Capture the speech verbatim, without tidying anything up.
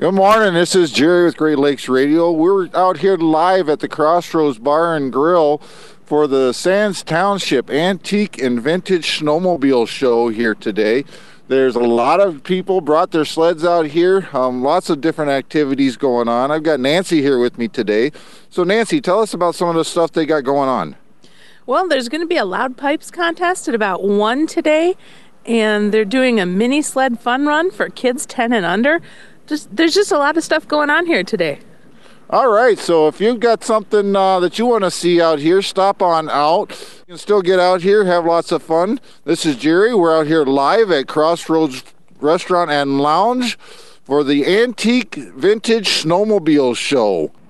Good morning. This is Jerry with Great Lakes Radio. We're out here live at the Crossroads Bar and Grill for the Sands Township Antique and Vintage Snowmobile Show here today. There's a lot of people brought their sleds out here. Um, lots of different activities going on. I've got Nancy here with me today. So Nancy, tell us about some of the stuff they got going on. Well, there's going to be a Loud Pipes contest at about one today, and they're doing a mini sled fun run for kids ten and under. Just, there's just a lot of stuff going on here today. All right, so if you've got something uh, that you want to see out here, stop on out. You can still get out here, have lots of fun. This is Jerry. We're out here live at Crossroads Restaurant and Lounge for the Antique Vintage Snowmobile Show.